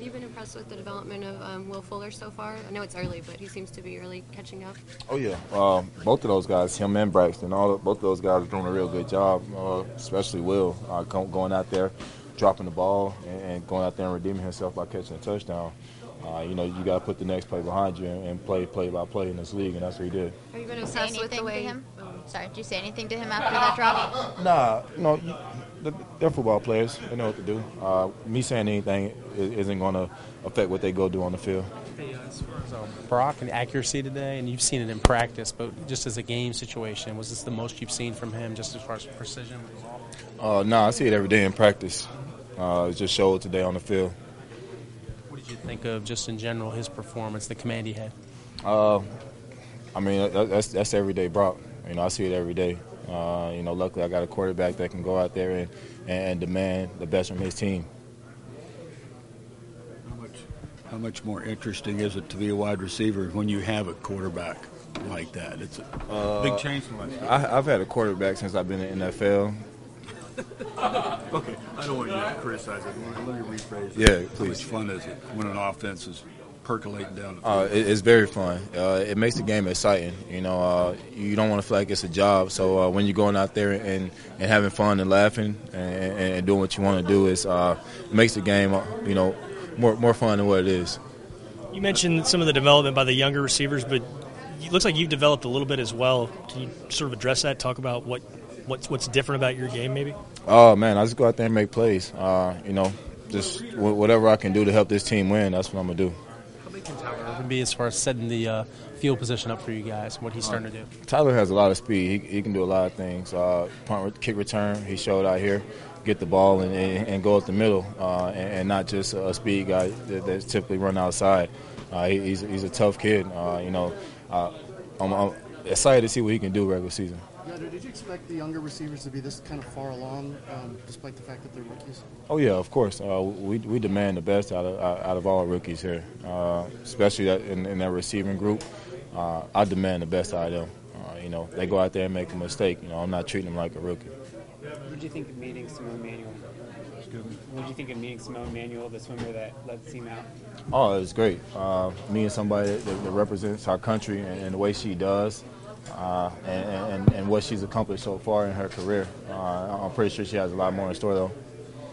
you been impressed with the development of Will Fuller so far? I know it's early, but he seems to be really catching up. Oh yeah, both of those guys, him and Braxton, both of those guys are doing a real good job. Especially Will, going out there, dropping the ball, and going out there and redeeming himself by catching a touchdown. You got to put the next play behind you and play by play in this league, and that's what he did. Have you been Did you say impressed with the anything way? to him? Sorry, did you say anything to him after that drop? Nah, they're football players. They know what to do. Me saying anything isn't going to affect what they go do on the field. Hey, as far as Brock and accuracy today, and you've seen it in practice, but just as a game situation, was this the most you've seen from him just as far as precision with the ball? No, I see it every day in practice. It just showed today on the field. What did you think of just in general his performance, the command he had? That's everyday Brock. I see it every day. Luckily I got a quarterback that can go out there and demand the best from his team. How much more interesting is it to be a wide receiver when you have a quarterback like that? It's a big change from last year. I've had a quarterback since I've been in the NFL. Okay, I don't want you to criticize it. Let me rephrase it. Yeah, please. How much fun is it when an offense is percolating down the field? It's very fun. It makes the game exciting. You don't want to feel like it's a job. So when you're going out there and having fun and laughing and doing what you want to do, it makes the game more fun than what it is. You mentioned some of the development by the younger receivers, but it looks like you've developed a little bit as well. Can you sort of address that? Talk about what's different about your game, maybe? Oh man, I just go out there and make plays. Just whatever I can do to help this team win, that's what I'm gonna do. How big can Tyler Irvin be as far as setting the field position up for you guys? What he's starting to do? Tyler has a lot of speed. He can do a lot of things. Punt, kick return. He showed out here. Get the ball and go up the middle, and not just a speed guy that's typically run outside. He's a tough kid. I'm excited to see what he can do regular season. Did you expect the younger receivers to be this kind of far along, despite the fact that they're rookies? Oh yeah, of course. We demand the best out of all rookies here, especially in that receiving group. I demand the best out of them. They go out there and make a mistake. I'm not treating them like a rookie. What did you think of meeting Simone Manuel? What did you think of meeting Simone Manuel, the swimmer that led the team out? Oh, it was great. Meeting somebody that represents our country and the way she does, and what she's accomplished so far in her career. I'm pretty sure she has a lot more in store, though.